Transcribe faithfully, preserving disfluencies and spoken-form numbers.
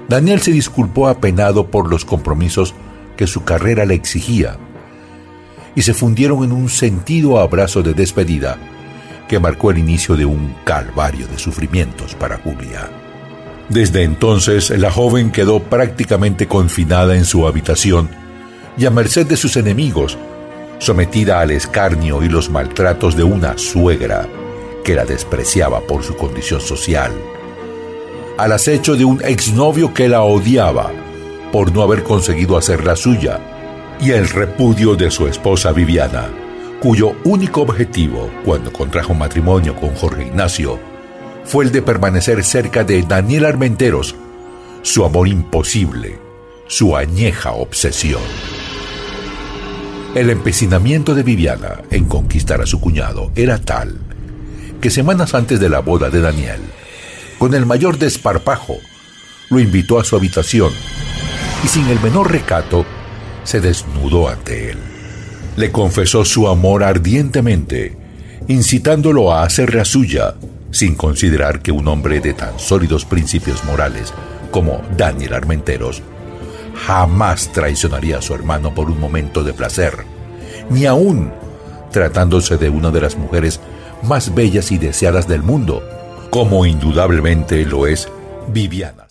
Daniel se disculpó apenado por los compromisos que su carrera le exigía y se fundieron en un sentido abrazo de despedida que marcó el inicio de un calvario de sufrimientos para Julia. Desde entonces, la joven quedó prácticamente confinada en su habitación y a merced de sus enemigos, sometida al escarnio y los maltratos de una suegra que la despreciaba por su condición social, al acecho de un exnovio que la odiaba por no haber conseguido hacerla suya, y el repudio de su esposa Viviana, cuyo único objetivo, cuando contrajo matrimonio con Jorge Ignacio, fue el de permanecer cerca de Daniel Armenteros, su amor imposible, su añeja obsesión. El empecinamiento de Viviana en conquistar a su cuñado era tal que semanas antes de la boda de Daniel, con el mayor desparpajo, lo invitó a su habitación y sin el menor recato se desnudó ante él. Le confesó su amor ardientemente, incitándolo a hacerla suya, sin considerar que un hombre de tan sólidos principios morales como Daniel Armenteros jamás traicionaría a su hermano por un momento de placer, ni aún tratándose de una de las mujeres más bellas y deseadas del mundo, como indudablemente lo es Viviana.